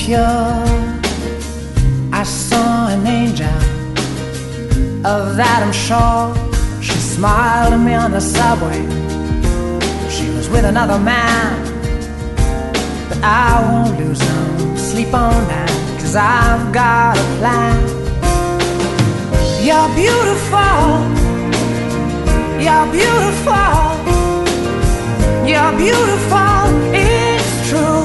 pure. I saw an angel, of that I'm sure. She smiled at me on the subway. She was with another man, but I won't lose no sleep on that, 'cause I've got a plan. You're beautiful, you're beautiful, you're beautiful, it's true.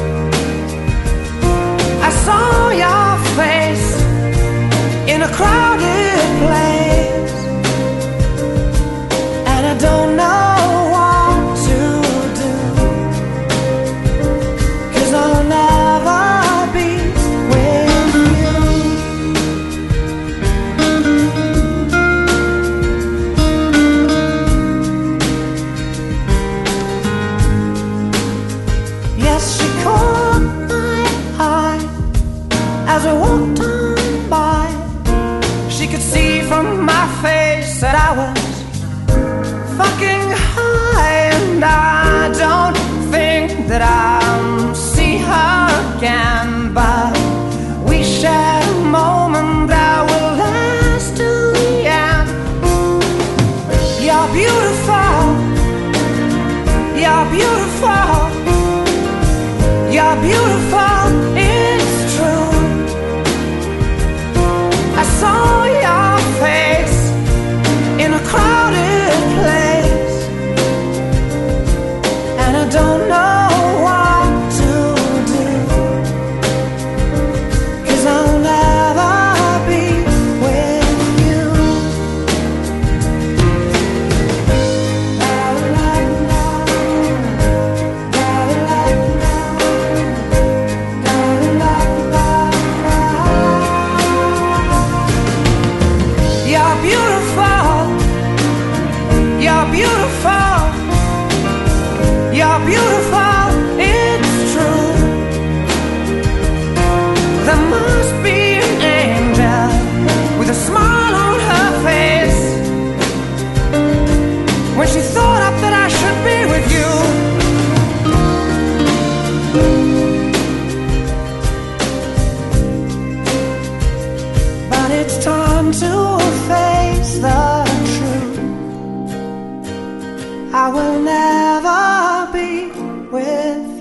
I saw your face in a crowded place, and I don't know what to do, 'cause I'll never be with you. Yes, she caught my eye as we walked on by. She could see from my face that I was fucking high, and I don't think that I'll see her again, but we shared a moment that will last till the end. You're beautiful, you're beautiful, you're beautiful, it's true. I saw your face in a crowded place, and I don't know what to do, 'cause I'll never be with you. You're beautiful, you're beautiful, you're beautiful, it's true. There must be an angel with a smile on her face when she thought up that I should be with you. But it's time to face the truth. I will never be with